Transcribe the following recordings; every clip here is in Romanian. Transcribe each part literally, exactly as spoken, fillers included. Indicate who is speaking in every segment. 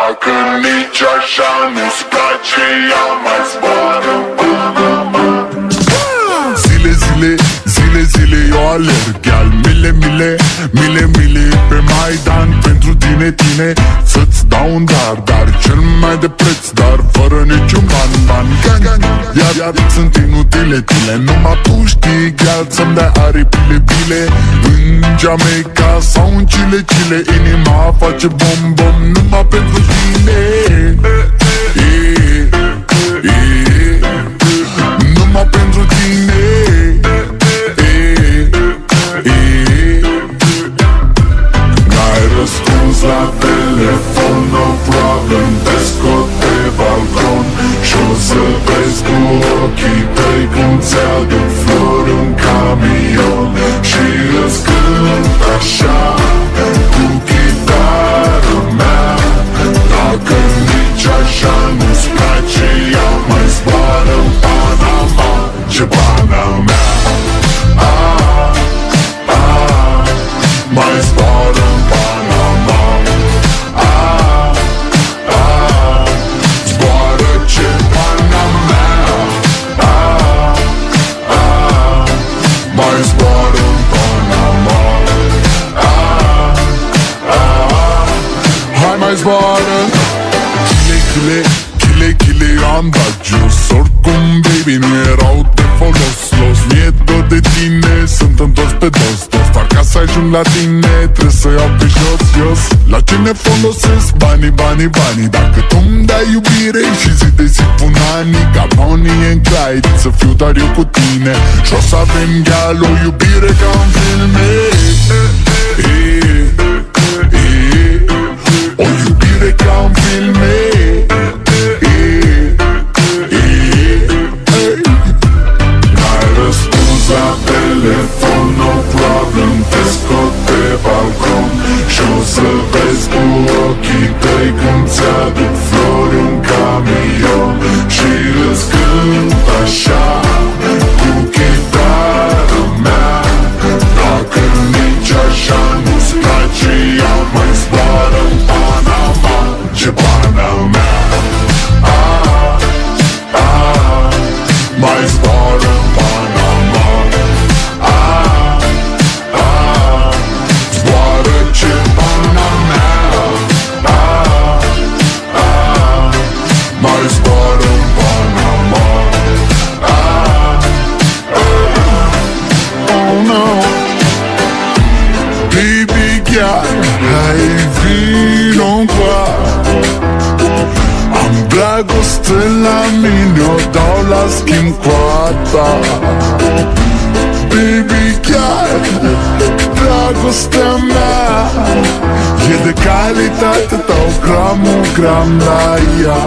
Speaker 1: Dacă nici așa nu-ți place, ea mai zboară în Panama. Zile, zile, zile, zile eu alerg, al mile, mile, mile, mile pe Maidan pentru tine, tine. Să-ți dau un dar, dar cel mai de preț, dar fără niciun ban, ban, gang, gang. Iar, iar sunt inutile tine, numai tu știi, gheal, să-mi dai aripile, bile. În Jamaica sau în Chile, Chile, inima face bom, bom, numai pentru tine. E, e, numai pentru tine. Răspuns la telefon, no problem, te scot pe balcon și-o să vezi cu ochii tăi cum ți-aduc flori în camion. Și îți cânt așa cu chitară mea. Dacă nici așa nu-ți place, ea mai zboară în Panama. Ce pana mea, ah, ah, mai zboară în Panama. Ah, ah, zboară ce pana mea. Ah, ah, mai zboară în Panama. Ah, ah, hai mai zboară. Chile, chile, chile, chile, eu am dat jos. Oricum, baby, nu erau de folos. Los, mi-e dor de tine, sunt întors pe dos, dos. Dar ca să ajung la tine, trebuie să iau pe jos, jos. La ce ne folosesc banii, banii, banii? Dacă tu-mi dai iubire și zi de zi pun anii, ca Bonnie and Clyde, să fiu doar eu cu tine. Și o să avem gheal, o iubire ca în filme. E, e, o iubire ca în filme. La telefon, no problem, te scot pe balcon și-o să vezi cu ochii tăi cum ți-aduc flori în camion. Și îți cânt așa cu chitară mea. Dacă nici așa nu-ți place, ea mai zboară în Panama. Ce pana mea, ah, ah, mai zboară în Panama. Mai zboară în Panama. Ah, ah, oh no. Baby girl, hai vino-ncoa. Am dragoste la mine, o dau la schimb cu a ta. Baby girl, dragostea mea e de calitate, dau gramul gram la ea.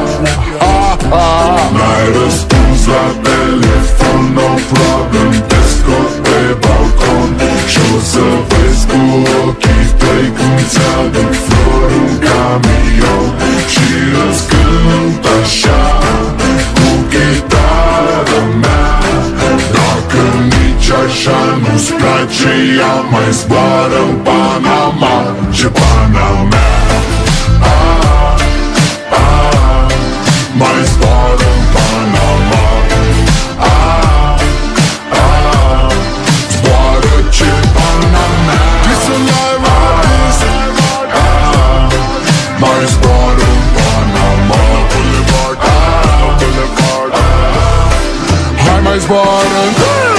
Speaker 1: N-ai răspuns la telefon, no problem, te scot pe balcon și-o să vezi cu ochii tăi cum ți-aduc flori în camion. Și îți cânt așa cu chitară mea. Dacă nici așa nu-ți place, ea mai zboară în Panama. Ce pana mea, ah, ah, mai zboară în Panama. Ah, ah, zboară ce pana mea. Ah, mai zboară în Panama. Ah, hai mai zboară în